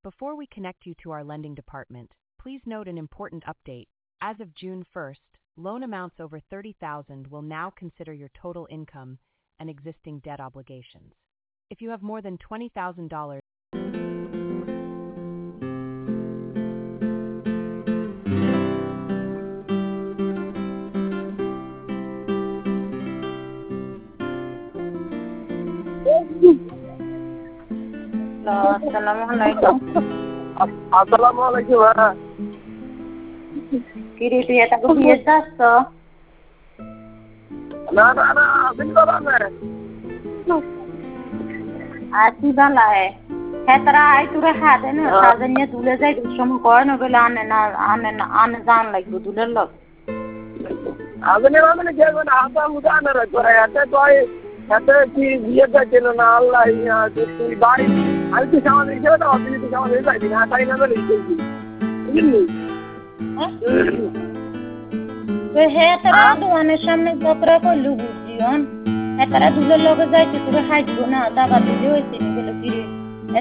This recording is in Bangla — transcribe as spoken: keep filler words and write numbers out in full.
Before we connect you to our lending department, please note an important update. As of June first, loan amounts over thirty thousand dollars will now consider your total income and existing debt obligations. If you have more than twenty thousand dollars, Assalamualaikum. Assalamualaikum. Kiri dia tak biasa so. না না না আপনি বলেন না Asi bala hai. Hetara ai ture khade na sajanya dule jai dusham kor no bela ane na ane na ane jan lagbo dule log. আপনি বলেন যে কোন আপা মুদান করে এত কই এত কি বিয়েটা ছিল না আল্লাহ ইয়া তুই বাড়ি আমি তো সামনে ছিল না আপনি তো সামনে যাই না তাই না বলি বুঝলি তো hetara duane samne batra kollu bujion. Hetara dule log jai ture khai dibo na ta ba dule hoise ni bele kiri.